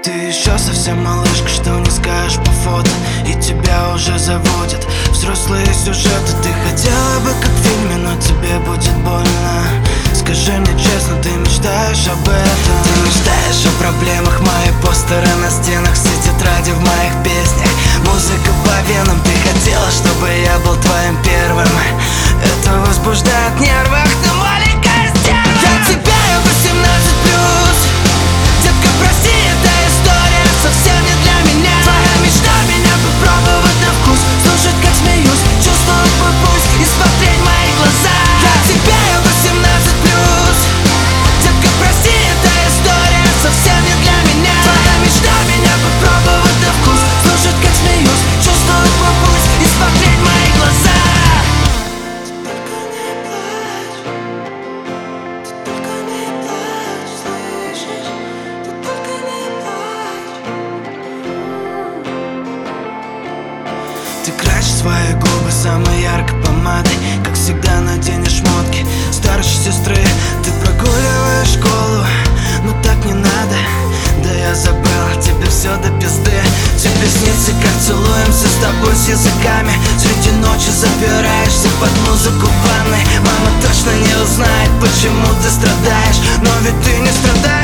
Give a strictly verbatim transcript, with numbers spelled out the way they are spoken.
Ты еще совсем малышка, что не скажешь по фото, и тебя уже заводят взрослые сюжеты. Ты хотела бы как в фильме, но тебе будет больно. Скажи мне честно, ты мечтаешь об этом? Ты мечтаешь о проблемах, мои постеры на стенах, все тетради в моих песнях, музыка по венам. Ты хотела, чтобы я был твоим первым. Это возбуждает в нервах, ты маленькая стерва. Я тебя восемнадцать плюс. Детка, прости, эта история совсем не для меня. Твоя мечта меня попробовать на вкус, слушать как смеюсь, чувствовать мой пульс и смотреть в мои глаза. Я тебя восемнадцать плюс. Детка, прости, эта история совсем не для меня. Твоя мечта меня попробовать на вкус, слушать как смеюсь, чувствовать мой пульс и смотреть в мои глаза. Ты красишь свои губы самой яркой помадой, как всегда наденешь шмотки старшей сестры. Ты прогуливаешь школу, но так не надо. Да я забыл, тебе все до пизды. Тебе снится, как целуемся с тобой с языками. Среди ночи запираешься под музыку в ванной. Мама точно не узнает, почему ты страдаешь, но ведь ты не страдаешь.